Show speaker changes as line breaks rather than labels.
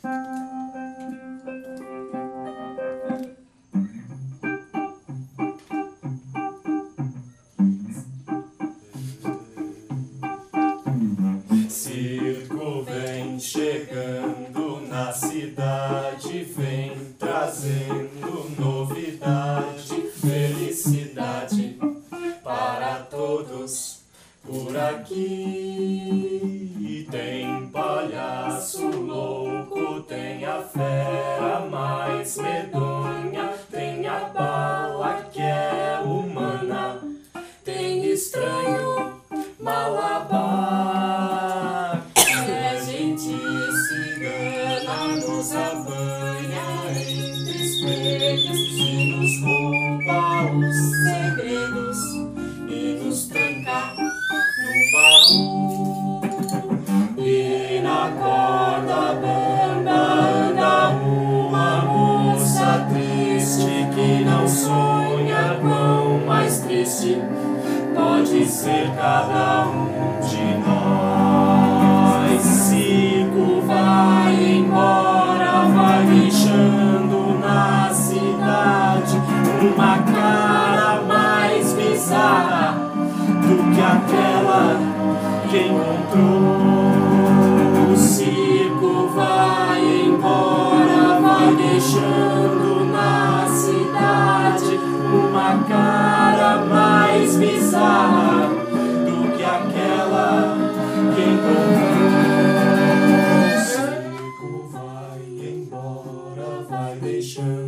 Circo vem chegando na cidade, vem trazendo novidade, felicidade para todos por aqui. E tem palhaço louco, tem a fera mais medonha, tem a bala que é humana, tem estranho malabar. É gente cigana, nos apanha entre espelhos e nos rouba os segredos e nos tranca no baú. E na corda bamba anda uma moça triste que não sonha quão mais triste pode ser cada um de nós. Circo vai embora, vai deixando na cidade uma cara mais bizarra do que aquela que encontrou. O circo vai embora, vai deixando na cidade uma cara mais bizarra do que aquela que encontrou. O circo vai embora, vai deixando